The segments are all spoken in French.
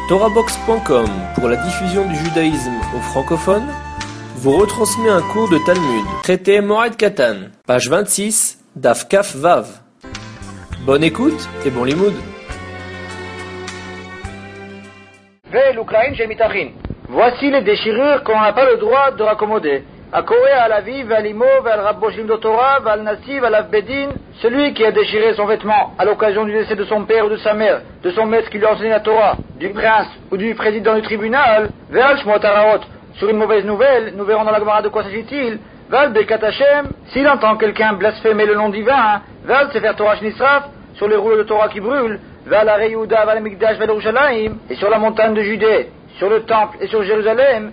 TorahBox.com, pour la diffusion du judaïsme aux francophones, vous retransmet un cours de Talmud, traité Moed Katan, page 26, Daf Kaf Vav. Bonne écoute et bon limoud. Voici les déchirures qu'on n'a pas le droit de raccommoder. À Koré, à la vie, à l'imo, à l'Rabboshim de Torah, à l'Nassiv, à l'Avbedin, celui qui a déchiré son vêtement à l'occasion du décès de son père ou de sa mère, de son maître qui lui a enseigné la Torah, du prince ou du président du tribunal, Ve'al Shmot Haraot, sur une mauvaise nouvelle, nous verrons dans la Gemara de quoi s'agit-il, Ve'al Bekat Hashem, s'il entend quelqu'un blasphémer le nom divin, Ve'al Sefer Torah Shnisraf, sur les rouleaux de Torah qui brûlent, Ve'al Arei Yehuda, Ve'al Mikdash, Ve'al Yerushalayim, et sur la montagne de Judée, sur le temple et sur Jérusalem,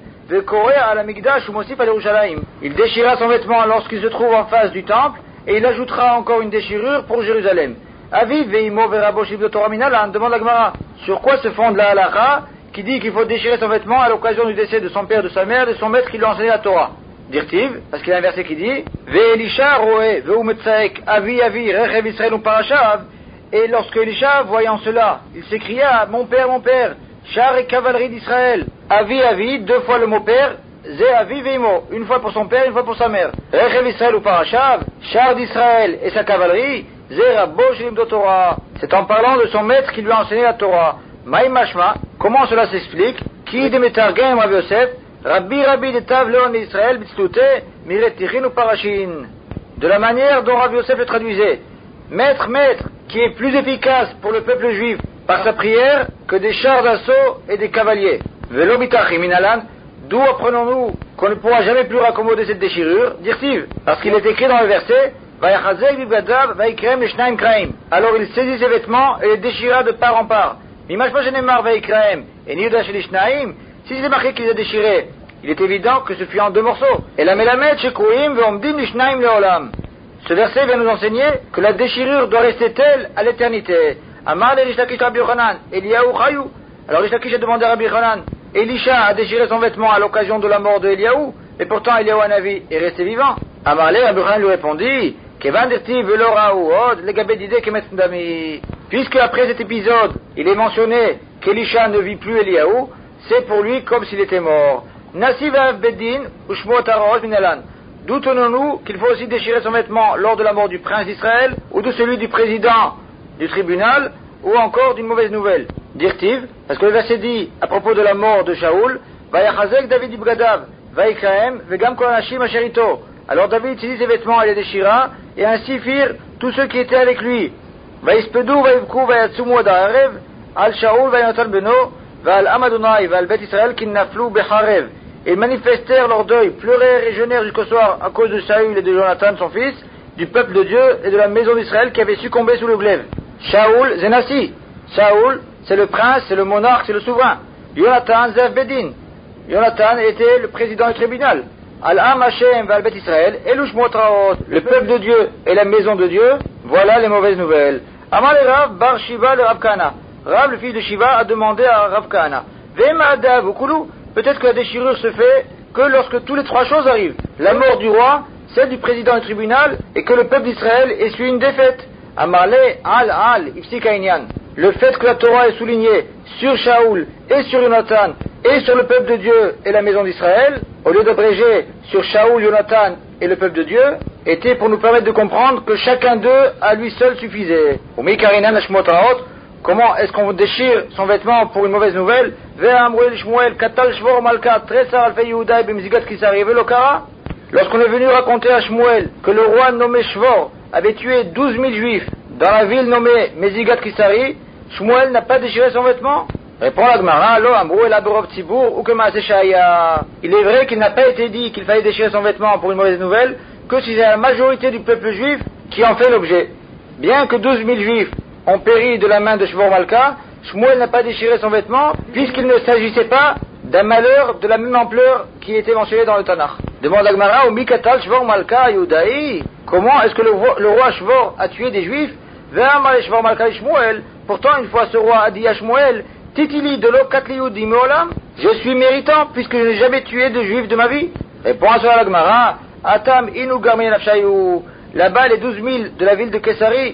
il déchira son vêtement lorsqu'il se trouve en face du temple et il ajoutera encore une déchirure pour Jérusalem. Aviv veimo veraboshim de Torah minalan, demande la Gemara. Sur quoi se fonde la halakha qui dit qu'il faut déchirer son vêtement à l'occasion du décès de son père, de sa mère, de son maître qui lui a enseigné la Torah? Dirtiv, parce qu'il y a un verset qui dit Ve'elisha roe ve'umetzaek avi avi rechev Israël parashav. Et lorsque Elisha, voyant cela, il s'écria mon père, char et cavalerie d'Israël. Avi, deux fois le mot père, Zé Avi Veimo, une fois pour son père, une fois pour sa mère. Rechev Israël ou Parashav, char d'Israël et sa cavalerie, Zé Rabbo Shilim de Torah. C'est en parlant de son maître qui lui a enseigné la Torah. Maï Mashma, comment cela s'explique? Qui de Metargem Rav Yosef, Rabbi de Tav Leon Israël, Bitzlute, Miret Tichin ou Parashin. De la manière dont Rav Yosef le traduisait. Maître, qui est plus efficace pour le peuple juif par sa prière que des chars d'assaut et des cavaliers. Velo bitachim minalan, d'où apprenons-nous qu'on ne pourra jamais plus raccommoder cette déchirure? Dirtiv, parce qu'il est écrit dans le verset Vayachazek bibgadav vaikrem leshnaim kraim. Alors il saisit ses vêtements et les déchira de part en part. Mimashma shenemar vaikrem et niuda shelishnaim. Si c'est marqué qu'il les a déchirés, il est évident que ce fut en deux morceaux. Et la melamed shekruim veomdim lishnaim leolam. Ce verset vient nous enseigner que la déchirure doit rester telle à l'éternité. Amar le Rish Lakish Rabbi Yochanan, Eliyahu Chayou. Alors Rish Lakish a demandé à Rabbi Yochanan, Elisha a déchiré son vêtement à l'occasion de la mort de Eliyahu, et pourtant Eliyahu Hanavi est resté vivant. Amar le Rabbi Yochanan lui répondit, Kevan dirti velorahu od legabed ideh kemet dami. Puisque après cet épisode, il est mentionné qu'Elisha ne vit plus Eliyahu, c'est pour lui comme s'il était mort. Nasiv Avbedin ushmot harosh minalan. D'où tenons-nous qu'il faut aussi déchirer son vêtement lors de la mort du prince d'Israël, ou de celui du président du tribunal, ou encore d'une mauvaise nouvelle? Dirtiv, parce que le verset dit, à propos de la mort de Shaoul, Vayachazek David ibgadav, Vaikraem, Vegam kolanashim asherito. Alors David saisit ses vêtements et les déchira, et ainsi firent tous ceux qui étaient avec lui. Vaispedu, Vaivku, Vayatsumu adarev, Al Shaoul, Vayonatan beno, Val Amadonai, Val Bet Israël, Kinnaflu becharev. Ils manifestèrent leur deuil, pleurèrent et jeûnèrent jusqu'au soir à cause de Saül et de Jonathan, son fils, du peuple de Dieu et de la maison d'Israël qui avait succombé sous le glaive. Shaoul, Zenassi. Saoul, c'est le prince, c'est le monarque, c'est le souverain. Jonathan, Zev Bedin. Jonathan était le président du tribunal. Al-Am Hashem Val Bet Israël, Elush Motraot. Le peuple de Dieu et la maison de Dieu, voilà les mauvaises nouvelles. Amal et Rav, Bar Shiva le Rav Kahana. Rav, le fils de Shiva, a demandé à Rav Kahana. Vemada Vukulu. Peut-être que la déchirure se fait que lorsque tous les trois choses arrivent. La mort du roi, celle du président du tribunal, et que le peuple d'Israël essuie une défaite. Amarle al ifsikainian. Le fait que la Torah est soulignée sur Shaoul et sur Jonathan et sur le peuple de Dieu et la maison d'Israël, au lieu d'abréger sur Shaoul, Jonathan et le peuple de Dieu, était pour nous permettre de comprendre que chacun d'eux à lui seul suffisait. Comment est-ce qu'on déchire son vêtement pour une mauvaise nouvelle? Lorsqu'on est venu raconter à Shmuel que le roi nommé Shvor avait tué 12 000 juifs dans la ville nommée Mezigat Kisari, Shmuel n'a pas déchiré son vêtement? Répond la Gemara, il est vrai qu'il n'a pas été dit qu'il fallait déchirer son vêtement pour une mauvaise nouvelle que si c'est la majorité du peuple juif qui en fait l'objet. Bien que 12 000 juifs ont péri de la main de Shvor Malka, Shmuel n'a pas déchiré son vêtement, puisqu'il ne s'agissait pas d'un malheur de la même ampleur qui était mentionné dans le Tanakh. Demande Agmara, Mikatal Shvor Malka Yudaï. Comment est-ce que le roi Shvor a tué des juifs? Shvor Malka Shmuel. Pourtant, une fois ce roi a dit à Shmuel, Titili de lo katli Yudi meolam. Je suis méritant, puisque je n'ai jamais tué de juifs de ma vie. Répond à cela l'Agmara, Atam inu garmin nafshayu. Là-bas, les 12 000 de la ville de Kessari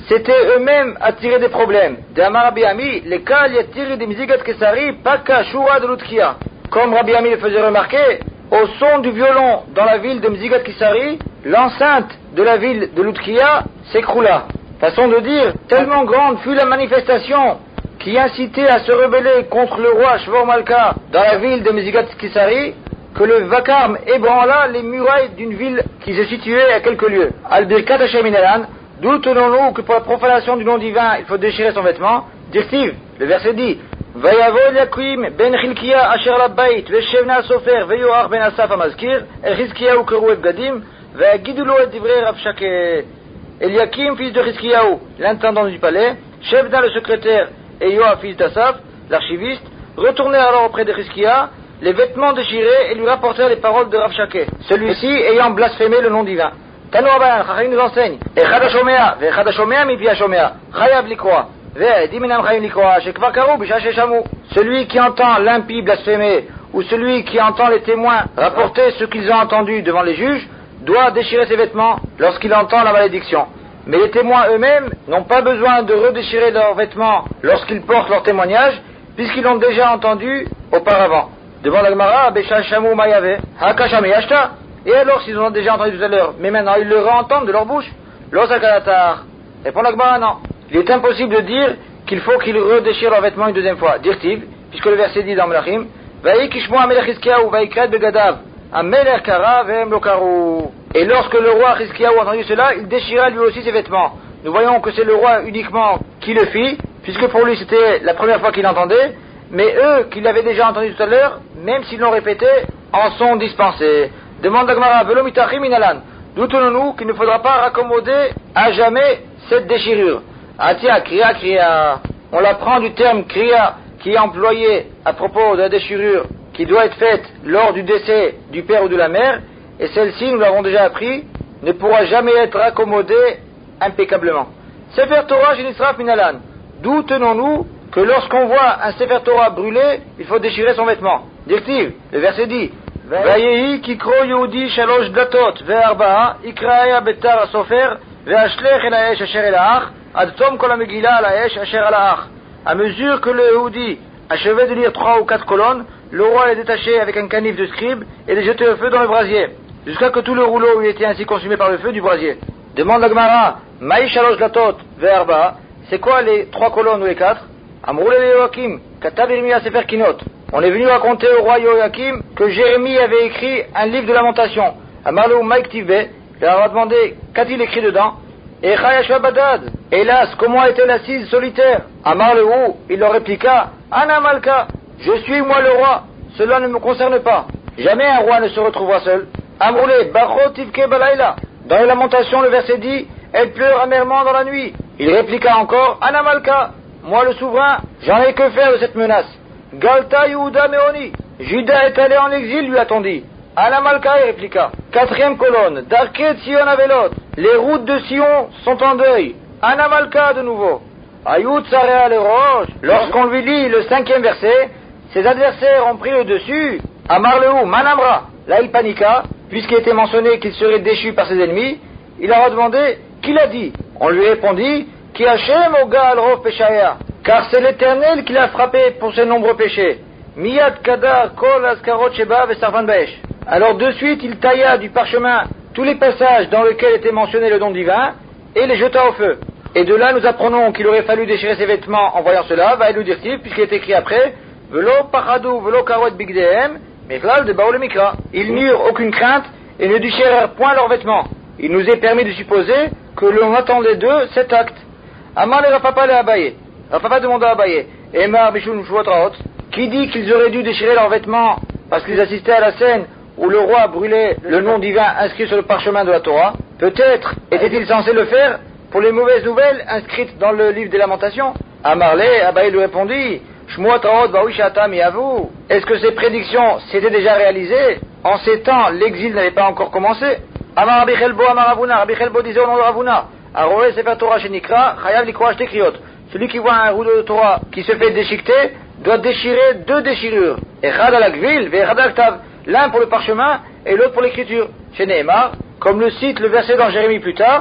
s'étaient eux-mêmes attirés des problèmes. D'Amar Rabbi Ami, les cas yatir des Mizigat Kesari, Paka Shura de l'Utkia. Comme Rabbi Ami le faisait remarquer, au son du violon dans la ville de Mizigat Kesari, l'enceinte de la ville de l'Utkia s'écroula. Façon de dire, tellement grande fut la manifestation qui incitait à se rebeller contre le roi Shvor Malka dans la ville de Mizigat Kesari, que le vacarme ébranla les murailles d'une ville qui se situait à quelques lieues. Al-Birkat Hashem Inalan, d'où tenons-nous que pour la profanation du nom divin, il faut déchirer son vêtement. Dirtiv, le verset dit, Vayavol Yakim ben Chilkia asher labait veshevna sofer veyoar ben Asaf amazkir el Chizkiyahu keru et Gadim veyagidulo et divrei Rav Shakeh. Eliakim, fils de Chizkiyahu, l'intendant du palais, Shevna le secrétaire et Yoav, fils d'Asaf, l'archiviste, retournèrent alors auprès de Chizkiya, les vêtements déchirés, et lui rapportèrent les paroles de Rav Shakeh, celui-ci ayant blasphémé le nom divin. Tanu Abayan, Chachamim nous enseigne, Echad HaShomea, ve'Echad HaShomea mipi HaShomea, Chayav likroa, ve'edim minam chayim likroa, shekvar karu b'shah sheshamu. Celui qui entend l'impie blasphémer, ou celui qui entend les témoins rapporter ce qu'ils ont entendu devant les juges, doit déchirer ses vêtements lorsqu'il entend la malédiction. Mais les témoins eux-mêmes n'ont pas besoin de redéchirer leurs vêtements lorsqu'ils portent leur témoignage, puisqu'ils l'ont déjà entendu auparavant. Devant la Gemara, Beshah Shamu Mayave, Hakashame Yashta. Et alors, s'ils ont déjà entendu tout à l'heure, mais maintenant ils le réentendent de leur bouche, Losakalatar. Répond la Gemara, non. Il est impossible de dire qu'il faut qu'ils redéchirent leurs vêtements une deuxième fois. Dirtiv, puisque le verset dit dans Melachim, Vaikishmo Amelech Chizkiyahu Vaikred Begadav, Amelech Kara Vehem Lokaru. Et lorsque le roi Chizkiyahu a entendu cela, il déchira lui aussi ses vêtements. Nous voyons que c'est le roi uniquement qui le fit, puisque pour lui c'était la première fois qu'il l'entendait, mais eux, qui l'avaient déjà entendu tout à l'heure, même s'ils l'ont répété, en sont dispensés. Demande la Gemara, Velo mitachim inalan. D'où tenons-nous qu'il ne faudra pas raccommoder à jamais cette déchirure. Ah tiens, kriya. On l'apprend du terme kriya, qui est employé à propos de la déchirure, qui doit être faite lors du décès du père ou de la mère, et celle-ci, nous l'avons déjà appris, ne pourra jamais être raccommodée impeccablement. Sefer Torah Shenisraf Minalan. D'où tenons-nous que lorsqu'on voit un Sefer Torah brûlé, il faut déchirer son vêtement. Directive, le verset dit, Vayehi kikro Yehudi shalosh datot ve'arba'a ikra'aya betar asofer ve'ashlech el ha'esh asher el ha'ach ad tom kol ha'megillah al ha'esh asher al ha'ach. À mesure que le Yehudi achevait de lire 3 ou 4 colonnes, le roi les détachait avec un canif de scribe et les jetait au feu dans le brasier, jusqu'à que tout le rouleau eût été ainsi consumé par le feu du brasier. Demande la Gemara, Maï shalosh datot ve'arba'a, c'est quoi les 3 colonnes ou les 4? Amroule le Yoakim, Katav Yeremia Sefer Kinot. On est venu raconter au roi Yoakim que Jérémie avait écrit un livre de lamentation. Amarlou Maïk Tivbe, il leur a demandé qu'a-t-il écrit dedans. Et Chayashua Badad, hélas, comment était-elle assise solitaire? Amarlou, il leur répliqua, Ana Malka, je suis moi le roi, cela ne me concerne pas. Jamais un roi ne se retrouvera seul. Amroule Bachot Tivke Balaïla. Dans les lamentations, le verset dit, elle pleure amèrement dans la nuit. Il répliqua encore, Ana Malka, moi le souverain, j'en ai que faire de cette menace. Galta Yehuda Meoni, Juda est allé en exil, lui a-t-on dit. Ana Malka, il répliqua. 4e colonne, Darket Sion Avelot, les routes de Sion sont en deuil. Ana Malka de nouveau. Ayut Sarea le Roche, lorsqu'on lui lit le 5e verset, ses adversaires ont pris le dessus. Amar Lehu, Manamra, là il paniqua, puisqu'il était mentionné qu'il serait déchu par ses ennemis, il leur a demandé, qui l'a dit? On lui répondit, Ki Hashem Oga al Rov Peshaya, car c'est l'Éternel qui l'a frappé pour ses nombreux péchés. Miyad Kadar Kol Askarot Sheba Vesarvan Baesh. Alors de suite il tailla du parchemin tous les passages dans lesquels était mentionné le nom divin et les jeta au feu. Et de là nous apprenons qu'il aurait fallu déchirer ses vêtements en voyant cela, va le dire-t-il, puisqu'il est écrit après, Velo Pachadou Velo Karot Bigdehem, Mechlal de Baoul Mikra. Ils n'eurent aucune crainte et ne déchirèrent point leurs vêtements. Il nous est permis de supposer que l'on attendait d'eux cet acte. Amar le Rafapa le Abaye. Rafapa demanda à Abaye, Emar Bishun Shuotraot, qui dit qu'ils auraient dû déchirer leurs vêtements parce qu'ils assistaient à la scène où le roi brûlait le nom divin inscrit sur le parchemin de la Torah. Peut-être était-il censé le faire pour les mauvaises nouvelles inscrites dans le livre des Lamentations. Amarle, Abaye lui répondit, Shmuotraot Bawishatam et à vous. Est-ce que ces prédictions s'étaient déjà réalisées? En ces temps, l'exil n'avait pas encore commencé. Amar Rabbi Chelbo, Amar Ravuna, Rabbi Chelbo disait au nom de Ravuna, Aroé Sefer Torah Shenikra, Chayav Likroach Tekriot. Celui qui voit un rouleau de Torah qui se fait déchiqueter doit déchirer 2 déchirures. Echad al Agvil, Ve'echad al Ktav. L'un pour le parchemin et l'autre pour l'écriture. Chez Nehemar, comme le cite le verset dans Jérémie plus tard,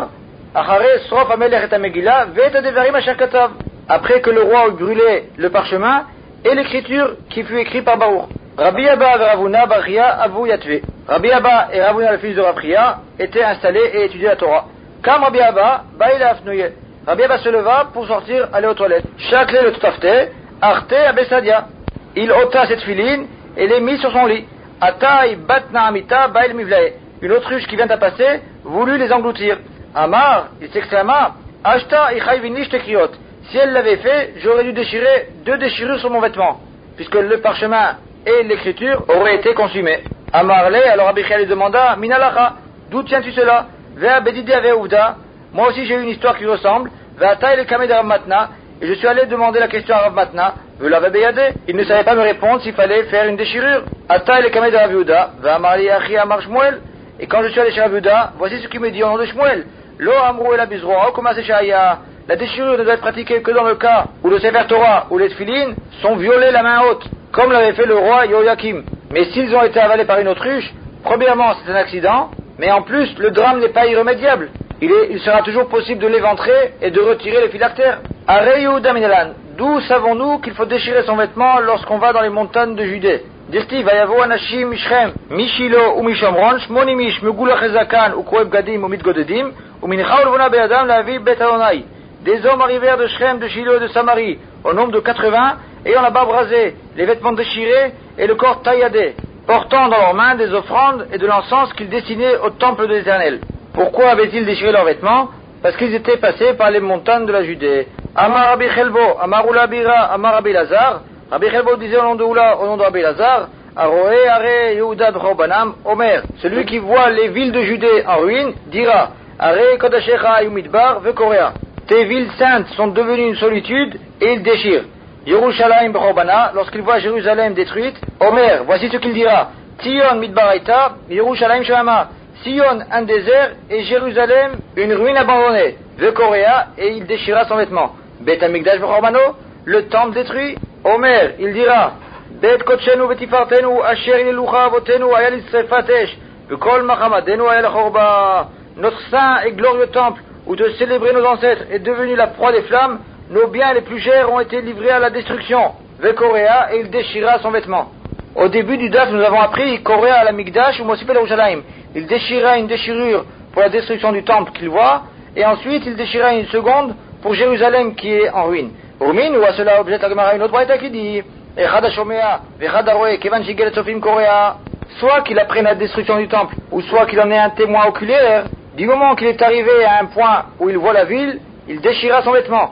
Après que le roi eut brûlé le parchemin et l'écriture qui fut écrite par Baruch. Rabbi Abba et Ravuna Bachia Abu Yatve. Rabbi Abba et Ravuna, le fils de Rapria, étaient installés et étudiaient la Torah. Comme Rabbi Abba, Baïla Afnouye. Rabbi Abba se leva pour sortir, aller aux toilettes. Chaclé le Tutafte, Arte Abesadia. Il ôta cette filine et les mit sur son lit. Ataï Batna Amita Baïl Mivlae. Une autruche qui vient à passer voulut les engloutir. Amar, il s'exclama, Ashta Ichayvinish Tekriot. Si elle l'avait fait, j'aurais dû déchirer 2 déchirures sur mon vêtement, puisque le parchemin et l'écriture auraient été consumés. Amarle, alors Abichel lui demanda, Minalacha, d'où tiens-tu cela? Vea Bedide Ave Ouvda. Moi aussi j'ai eu une histoire qui ressemble. Vea Taï le Kamed Rav Matna. Et je suis allé demander la question à Rav Matna. Vela Beyade. Il ne savait pas me répondre s'il fallait faire une déchirure. Ataï le Kamed Rav Yehuda. Vea Marli Achi Amar Shmuel. Et quand je suis allé chez Rav Yehuda, voici ce qu'il me dit au nom de Shmuel. Lo Amrou el Abizroa, comment c'est Shaya. La déchirure ne doit être pratiquée que dans le cas où le Sefer Torah ou les Tfilin sont violés la main haute, comme l'avait fait le roi Yoyakim. Mais s'ils ont été avalés par une autruche, premièrement c'est un accident, mais en plus le drame n'est pas irrémédiable. Il sera toujours possible de l'éventrer et de retirer les phylactères. Arei Yehuda Minalan, d'où savons-nous qu'il faut déchirer son vêtement lorsqu'on va dans les montagnes de Judée? Dirti vayavo anashim mishrem mishilo ou mishomron shmoni mish megulach ezakan ou koeb gadim ou mitgodedim ou mincha ulvona be'adam lavi bet Adonai. Des hommes arrivèrent de Shrem, de Shiloh et de Samarie, au nombre de 80, ayant la barbe rasée, les vêtements déchirés et le corps tailladé, portant dans leurs mains des offrandes et de l'encens qu'ils destinaient au temple de l'Éternel. Pourquoi avaient-ils déchiré leurs vêtements? Parce qu'ils étaient passés par les montagnes de la Judée. Amar Rabbi Chelbo, Amar Oula Bira, Amar Rabbi Lazar. Rabbi Chelbo disait au nom de Oula, au nom de Rabbi Lazar, Aroé, Are, Yehuda, Bchobanam, Omer. Celui qui voit les villes de Judée en ruine dira, Are, Kodashecha, Yumidbar, Vekorea. Tes villes saintes sont devenues une solitude et il déchire. Yerushalayim Bchobana, lorsqu'il voit Jérusalem détruite, Omer, voici ce qu'il dira. Sion Midbaraita, Yerushalayim Shama. Sion un désert et Jérusalem une ruine abandonnée. Vekorea, et il déchira son vêtement. Bet Amikdash Bchobano, le temple détruit. Omer, il dira. Bet Kotchenu Betifartenu, Asher Inelucha Avotenu, Ayal Isrefatesh, Vekol Machamadenu Ayal Chorba. Notre saint et glorieux temple, où de célébrer nos ancêtres est devenu la proie des flammes, nos biens les plus chers ont été livrés à la destruction. Vekorea, et il déchira son vêtement. Au début du DAF, nous avons appris Korea à la Mikdash ou Mosipel Yerushalayim. Il déchira une déchirure pour la destruction du temple qu'il voit, et ensuite il déchira une seconde pour Jérusalem qui est en ruine. Rumin, ou à cela objecte la Gemara une autre braïta qui dit Echad Hashomea, Vechad Haroe, Kevan Shigel Sofim Korea. Soit qu'il apprenne la destruction du temple, ou soit qu'il en ait un témoin oculaire. Du moment qu'il est arrivé à un point où il voit la ville, il déchira son vêtement.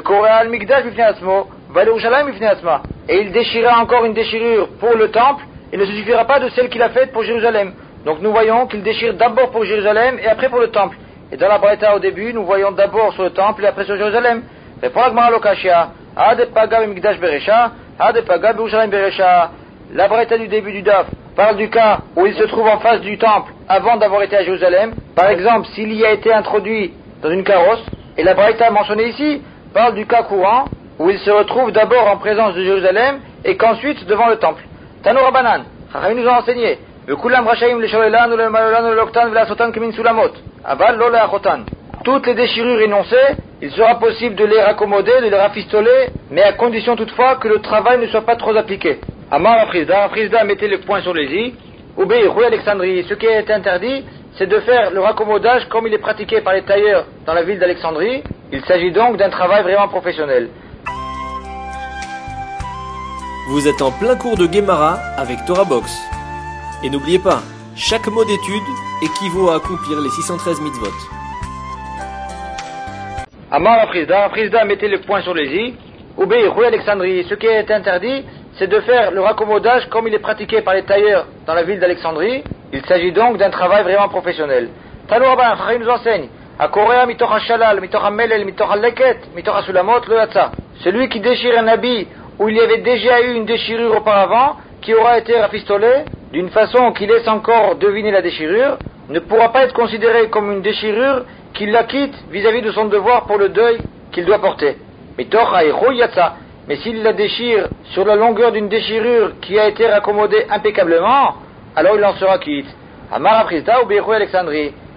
Et il déchira encore une déchirure pour le temple, et ne se suffira pas de celle qu'il a faite pour Jérusalem. Donc nous voyons qu'il déchire d'abord pour Jérusalem et après pour le temple. Et dans la Braïta au début, nous voyons d'abord sur le temple et après sur Jérusalem. Répond la Gemara Lokashia, Adepaga Mikdash Beresha, Adepaga Yerushalayim Beresha. La Braïta du début du Daf parle du cas où il se trouve en face du temple avant d'avoir été à Jérusalem. Par exemple, s'il y a été introduit dans une carrosse, et la Braïta mentionnée ici parle du cas courant où il se retrouve d'abord en présence de Jérusalem et qu'ensuite devant le temple. Tano Rabbanan, Chachamim nous ont enseigné, toutes les déchirures énoncées, il sera possible de les raccommoder, de les rafistoler, mais à condition toutefois que le travail ne soit pas trop appliqué. Amar Afrizda mettait le point sur les i, ou Rue Alexandrie. Ce qui est interdit, c'est de faire le raccommodage comme il est pratiqué par les tailleurs dans la ville d'Alexandrie. Il s'agit donc d'un travail vraiment professionnel. Vous êtes en plein cours de Guémara avec Torah Box. Et n'oubliez pas, chaque mot d'étude équivaut à accomplir les 613 mitzvot. Amar Afrizda mettait le point sur les i, ou Rue Alexandrie. Ce qui est interdit, c'est de faire le raccommodage comme il est pratiqué par les tailleurs dans la ville d'Alexandrie. Il s'agit donc d'un travail vraiment professionnel. Tano Rabban, Chachamim nous enseigne, à Korea mitoch ha-shalal, mitoch ha-melel, mitoch ha-leket, mitoch ha-sulamot, le yatsa. Celui qui déchire un habit où il y avait déjà eu une déchirure auparavant, qui aura été rafistolé, d'une façon qui laisse encore deviner la déchirure, ne pourra pas être considéré comme une déchirure qui l'acquitte vis-à-vis de son devoir pour le deuil qu'il doit porter. Mitoch ha-echou yatsa. Mais s'il la déchire sur la longueur d'une déchirure qui a été raccommodée impeccablement, alors il en sera quitte. Amar Afrizda ou Berou Alexandrie.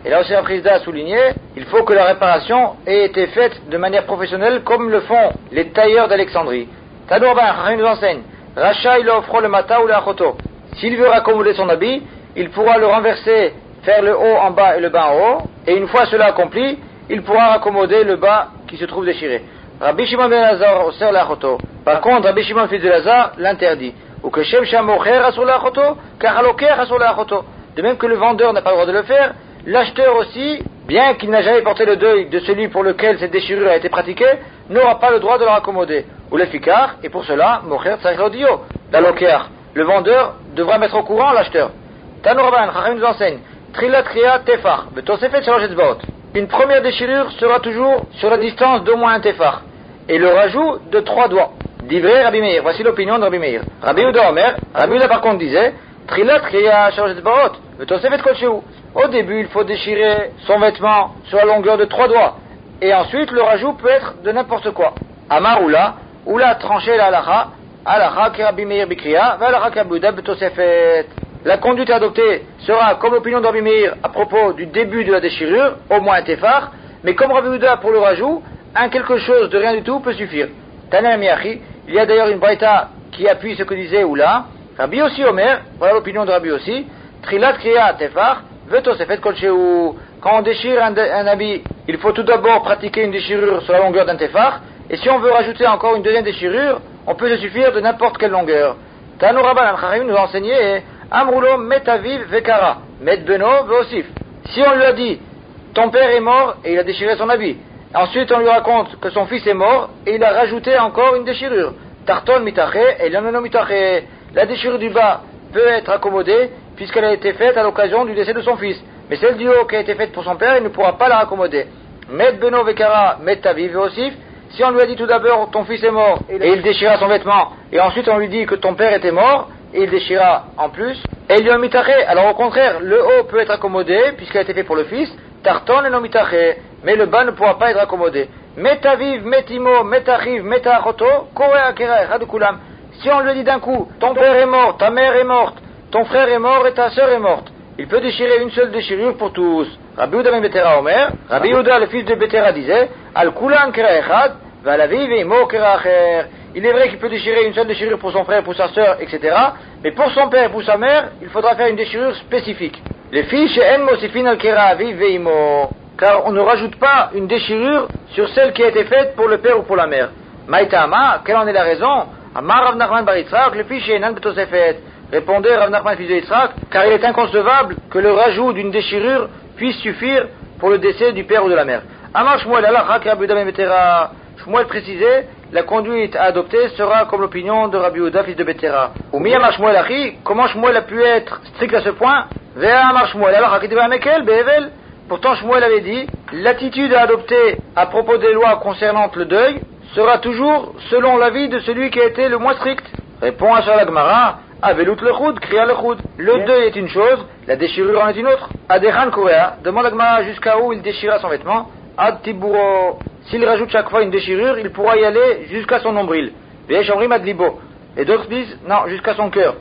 Et là aussi, la Prisda a souligné, il faut que la réparation ait été faite de manière professionnelle comme le font les tailleurs d'Alexandrie. Tanourban, Chachamim nous enseigne, Racha il offre le mata ou le achoto. S'il veut raccommoder son habit, il pourra le renverser, faire le haut en bas et le bas en haut, et une fois cela accompli, il pourra raccommoder le bas qui se trouve déchiré. Rabbi Shimon ben Lazar osser la achoto. Par contre, Rabbi Shimon fils de Lazar l'interdit. Ou que Shem Shamocher asur la achoto, car Haloker asur la achoto. De même que le vendeur n'a pas le droit de le faire, l'acheteur aussi, bien qu'il n'a jamais porté le deuil de celui pour lequel cette déchirure a été pratiquée, n'aura pas le droit de le raccommoder. Ou le fikar, et pour cela, Mocher Tzarich Lodio. L'aloker, le vendeur devra mettre au courant l'acheteur. Tanouraban, Chachamim nous enseigne, Trilat Kriya Tefar, Betosefet Shalosh Etzbaot. Une première déchirure sera toujours sur la distance d'au moins un tefar, et le rajout de 3 doigts. Divrei Rabbi Meir, voici l'opinion de Rabbi Meir. Rabbi Uda Omer, Rabbi Uda par contre disait, Trilat Kriya Shalosh Etzbaot, Betosefet Kolcheu. Au début, il faut déchirer son vêtement sur la longueur de 3 doigts, et ensuite le rajout peut être de n'importe quoi. Amar Oula tranché la halacha ki Rabbi Meir bikriya, va halacha ki Rabbi Uda betosefet. La conduite adoptée sera comme l'opinion de Rabbi Meir à propos du début de la déchirure, au moins un tefar, mais comme Rabbi Uda pour le rajout, un quelque chose de rien du tout peut suffire. Tana Miachi, il y a d'ailleurs une braïta qui appuie ce que disait Oula. Rabbi aussi Omer, voilà l'opinion de Rabbi aussi, Trilat kriya tefar, vetosefet kolcheu. Quand on déchire un habit, il faut tout d'abord pratiquer une déchirure sur la longueur d'un tefar, et si on veut rajouter encore une deuxième déchirure, on peut se suffire de n'importe quelle longueur. Tano Rabban al-Chachamim nous a enseigné Amrulo metaviv vekara, met beno veosif. Si on lui a dit, ton père est mort et il a déchiré son habit. Ensuite on lui raconte que son fils est mort et il a rajouté encore une déchirure. Tarton mitache et l'anono mitache. La déchirure du bas peut être accommodée puisqu'elle a été faite à l'occasion du décès de son fils. Mais celle du haut qui a été faite pour son père, il ne pourra pas la raccommoder. Met beno vekara, met taviv veosif. Si on lui a dit tout d'abord ton fils est mort et il déchira son vêtement, et ensuite on lui dit que ton père était mort et il déchira en plus, et il lui a mitaché. Alors au contraire, le haut peut être accommodé puisqu'il a été fait pour le fils, tarton et non mitaché, mais le bas ne pourra pas être accommodé. Metaviv, metimo, metachiv, metachoto, korea kera echad. Si on lui dit d'un coup ton père est mort, ta mère est morte, ton frère est mort et ta sœur est morte, il peut déchirer une seule déchirure pour tous. Rabbi Uda ben Betera Omer, Rabbi Uda le fils de Betera disait, Al kulan kera echad, va la vive et mo kera acher. Il est vrai qu'il peut déchirer une seule déchirure pour son frère, pour sa sœur, etc. Mais pour son père et pour sa mère, il faudra faire une déchirure spécifique. Les filles chez En Mosifin al kera vive veimo. Car on ne rajoute pas une déchirure sur celle qui a été faite pour le père ou pour la mère. Maïtama, quelle en est la raison? Amar Rav Nachman bar Yitzhak, le fils chez Enan betosefet. Répondait Rav Nachman fils de Yitzhak, car il est inconcevable que le rajout d'une déchirure puisse suffire pour le décès du père ou de la mère. Amar Shmuel Allah ki Rabbi Uda ben Betera. Shmuel précisait, la conduite à adopter sera comme l'opinion de Rabbi Uda fils de Betera. Ou Miyamar Shmuel Achi, comment Shmuel a pu être strict à ce point? Vea Amar Shmuel Allah ki Deva Mekel Behevel. Pourtant Shmuel avait dit, l'attitude à adopter à propos des lois concernant le deuil sera toujours selon l'avis de celui qui a été le moins strict. Répond à la Gemara, Avelut le Choud, Kriya le Choud. Le deuil est une chose, la déchirure en est une autre. Adechan Korea, demande à Gemara jusqu'à où il déchira son vêtement. Ad Tiburo, s'il rajoute chaque fois une déchirure, il pourra y aller jusqu'à son nombril. Ve'esh Omrim ad Libo. Et d'autres disent, non, jusqu'à son cœur.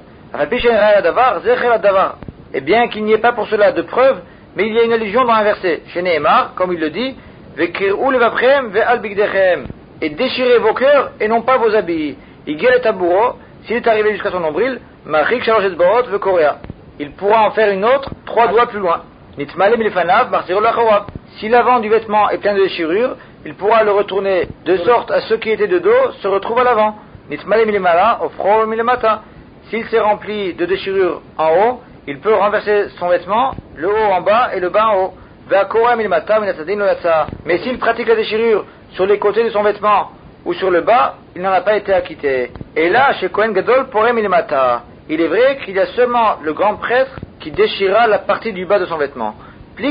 Et bien qu'il n'y ait pas pour cela de preuve, mais il y a une allusion dans un verset, chez Nehemar, comme il le dit, Ve'kir'u levavchem ve'al bigdechem. Et déchirez vos cœurs et non pas vos habits. Igel et Taburo, s'il est arrivé jusqu'à son nombril, Machik Shalosh Etzbaot ve'korea. Il pourra en faire une autre, 3 doigts plus loin. Nitmalem lefanav martirol lachorav. Si l'avant du vêtement est plein de déchirures, il pourra le retourner de sorte à ceux qui étaient de dos se retrouvent à l'avant. Nitmalem lemala ofro milemata. S'il s'est rempli de déchirures en haut, il peut renverser son vêtement, le haut en bas et le bas en haut. Mais s'il pratique la déchirure sur les côtés de son vêtement ou sur le bas, il n'en a pas été acquitté. Et là, chez Kohen Gadol, porem milemata, il est vrai qu'il y a seulement le grand prêtre qui déchira la partie du bas de son vêtement. Il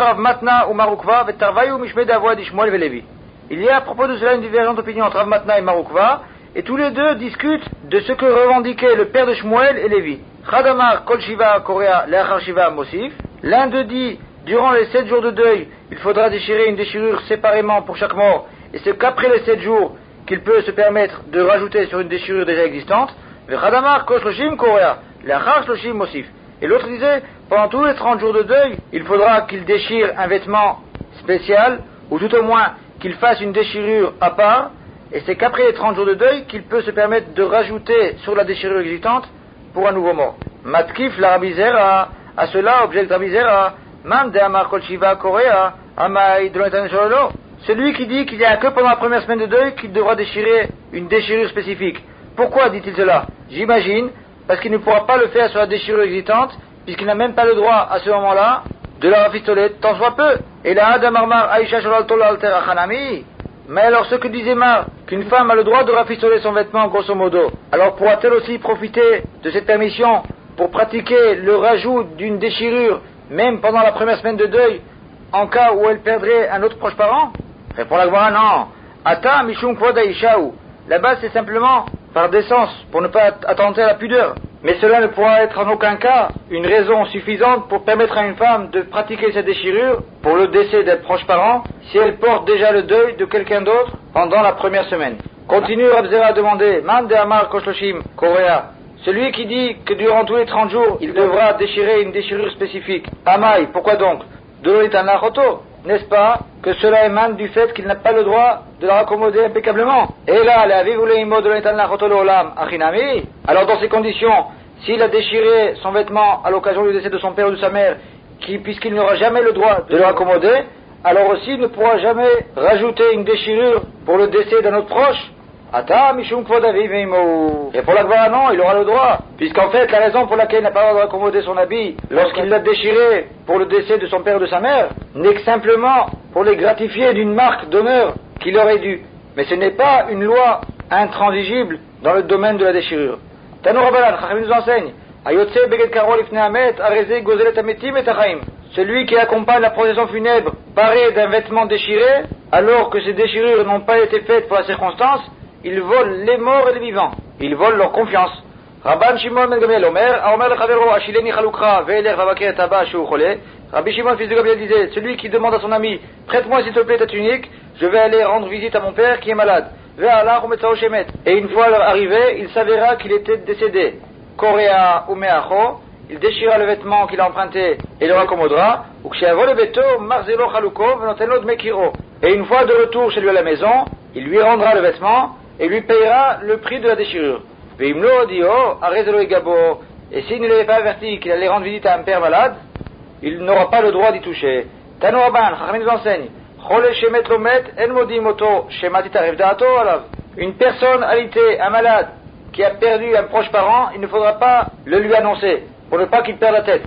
y a à propos de cela une divergente opinion entre Rav Matna et Marukva, et tous les deux discutent de ce que revendiquaient le père de Shmuel et Lévi. Chadamar kol shiva korea leachar shiva mosif. L'un d'eux dit, durant les 7 jours de deuil, il faudra déchirer une déchirure séparément pour chaque mort, et c'est qu'après les 7 jours qu'il peut se permettre de rajouter sur une déchirure déjà existante. Vechadamar kol shloshim korea leachar shloshim mosif. Et l'autre disait, pendant tous les 30 jours de deuil, il faudra qu'il déchire un vêtement spécial, ou tout au moins qu'il fasse une déchirure à part, et c'est qu'après les 30 jours de deuil qu'il peut se permettre de rajouter sur la déchirure existante pour un nouveau mort. Matkif la Rabbi Zera, à cela objecte Rabbi Zera, Man de Amar Kol Shiva Korea, Amai de l'Internet Shololo. Celui qui dit qu'il n'y a que pendant la première semaine de deuil qu'il devra déchirer une déchirure spécifique. Pourquoi dit-il cela? J'imagine, parce qu'il ne pourra pas le faire sur la déchirure existante, puisqu'il n'a même pas le droit à ce moment-là de la rafistoler tant soit peu. Et là, Adam Armar Aisha Sholal Tol Alter Achanami. Mais alors ce que disait Mar, qu'une femme a le droit de rafistoler son vêtement grosso modo, alors pourra-t-elle aussi profiter de cette permission pour pratiquer le rajout d'une déchirure, même pendant la première semaine de deuil, en cas où elle perdrait un autre proche parent? Répond la Gemara, non. Ata Mishum Kvod Aishaou. Là-bas c'est simplement par décence, pour ne pas attenter à la pudeur. Mais cela ne pourra être en aucun cas une raison suffisante pour permettre à une femme de pratiquer cette déchirure pour le décès d'un proche parent si elle porte déjà le deuil de quelqu'un d'autre pendant la première semaine. Continue Rab Zera à demander, Man de Amar Koshloshim Korea, celui qui dit que durant tous les 30 jours il devra déchirer une déchirure spécifique. Amai, pourquoi donc? De l'Olitana Roto, n'est-ce pas que cela émane du fait qu'il n'a pas le droit de la raccommoder impeccablement? Et là, la vivuleimo de l'Olitana Roto l'Olam Achinami. Alors dans ces conditions, s'il a déchiré son vêtement à l'occasion du décès de son père ou de sa mère, puisqu'il n'aura jamais le droit de le raccommoder, alors aussi il ne pourra jamais rajouter une déchirure pour le décès d'un autre proche. Ata mishum kvodavi veimo. Et pour la Gemara, non, il aura le droit, puisqu'en fait la raison pour laquelle il n'a pas le droit de raccommoder son habit lorsqu'il l'a déchiré pour le décès de son père ou de sa mère n'est que simplement pour les gratifier d'une marque d'honneur qu'il aurait dû. Mais ce n'est pas une loi intransigible dans le domaine de la déchirure. Tano Rabbanan, Chachamim nous enseigne, Ayotse beged karol ifne hamet, areze gozelet hametim et achaim. Celui qui accompagne la procession funèbre paré d'un vêtement déchiré, alors que ces déchirures n'ont pas été faites pour la circonstance, il vole les morts et les vivants. Il vole leur confiance. Rabban Shimon ben Gamliel Omer, Aomer le Chavero, Ashileni Chalukra, Ve'elech Vavaker Taba Shu Chole. Rabbi Shimon, fils de Gamliel, disait, celui qui demande à son ami, prête-moi s'il te plaît ta tunique, je vais aller rendre visite à mon père qui est malade. Et une fois leur arrivé, il s'avéra qu'il était décédé. Korea ou Meacho, il déchira le vêtement qu'il a emprunté et le raccommodera. Et une fois de retour chez lui à la maison, il lui rendra le vêtement et lui payera le prix de la déchirure. Et s'il ne l'avait pas averti qu'il allait rendre visite à un père malade, il n'aura pas le droit d'y toucher. Tano Rabban, Chachamim nous enseigne. Une personne alitée, un malade, qui a perdu un proche parent, il ne faudra pas le lui annoncer, pour ne pas qu'il perde la tête.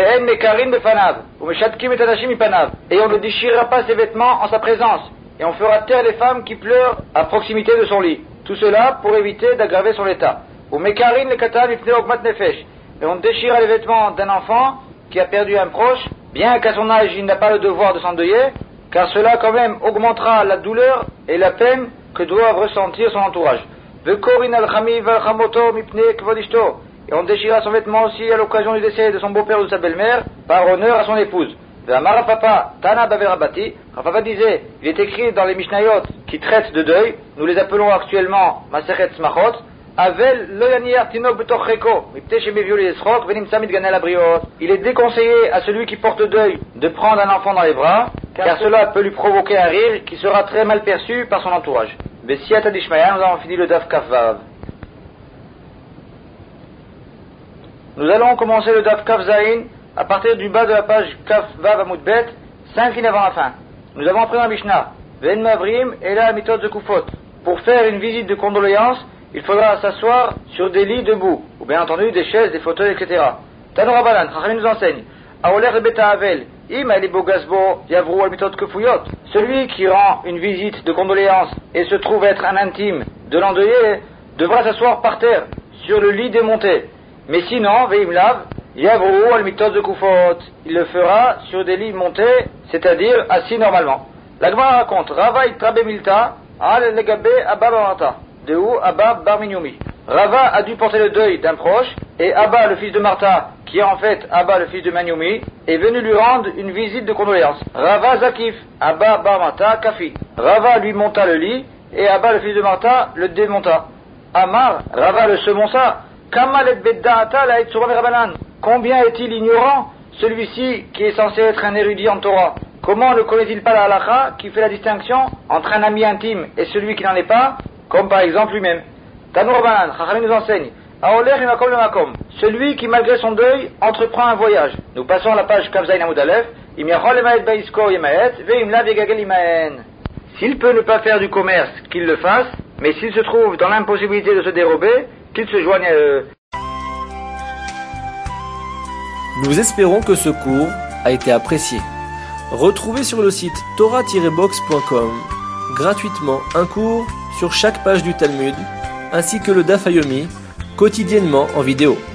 Et on ne déchirera pas ses vêtements en sa présence, et on fera taire les femmes qui pleurent à proximité de son lit. Tout cela pour éviter d'aggraver son état. Et on déchirera les vêtements d'un enfant qui a perdu un proche, bien qu'à son âge il n'a pas le devoir de s'endeuiller, car cela quand même augmentera la douleur et la peine que doivent ressentir son entourage. Et on déchira son vêtement aussi à l'occasion du décès de son beau-père ou de sa belle-mère, par honneur à son épouse. Papa disait, il est écrit dans les Mishnayot qui traitent de deuil, nous les appelons actuellement Masechet Smachot, il est déconseillé à celui qui porte deuil de prendre un enfant dans les bras, car cela peut lui provoquer un rire qui sera très mal perçu par son entourage. Bessiata d'Ishmael, nous avons fini le Daf Kaf Vav. Nous allons commencer le Daf Kaf Zain à partir du bas de la page Kaf Vav Amud Bet, 5 lignes avant la fin. Nous avons appris dans la Mishnah, Ven Mavrim et la Mitot Zekufot. Pour faire une visite de condoléances, il faudra s'asseoir sur des lits debout, ou bien entendu des chaises, des fauteuils, etc. Tano Rabbanan, Chachamim nous enseigne, Aoler Beta Avel, Im Alibo Gazbo, Yavru Almitot Kefuyot. Celui qui rend une visite de condoléances et se trouve être un intime de l'endeuillé devra s'asseoir par terre, sur le lit démonté. Mais sinon, Veim Lav, Yavru Almitot Kefuyot. Il le fera sur des lits montés, c'est-à-dire assis normalement. La Gemara raconte, Rava Itrabe Milta, Al Legabe Abba Barata. De où Abba Bar Minyoumi. Rava a dû porter le deuil d'un proche, et Abba, le fils de Martha, qui est en fait Abba, le fils de Minyoumi, est venu lui rendre une visite de condoléances. Rava Zakif, Abba Bar Martha Kafi. Rava lui monta le lit, et Abba, le fils de Martha, le démonta. Amar, Rava le semonça. Kamal et Bedda'ata la Etsuram Rabbanan. combien est-il ignorant, celui-ci qui est censé être un érudit en Torah? Comment ne connaît-il pas la halakha qui fait la distinction entre un ami intime et celui qui n'en est pas, comme par exemple lui-même? Tanour Rabanan, Chachamim nous enseigne, Aoler Makom le Makom, celui qui malgré son deuil entreprend un voyage. Nous passons à la page Kavzaïn Amoud Aleph, Imiachol Emaet Baisko Yemaet, Veimla Vegagel Imaen. S'il peut ne pas faire du commerce, qu'il le fasse, mais s'il se trouve dans l'impossibilité de se dérober, qu'il se joigne à eux. Nous espérons que ce cours a été apprécié. Retrouvez sur le site torah-box.com gratuitement un cours sur chaque page du Talmud, ainsi que le Daf Yomi, quotidiennement en vidéo.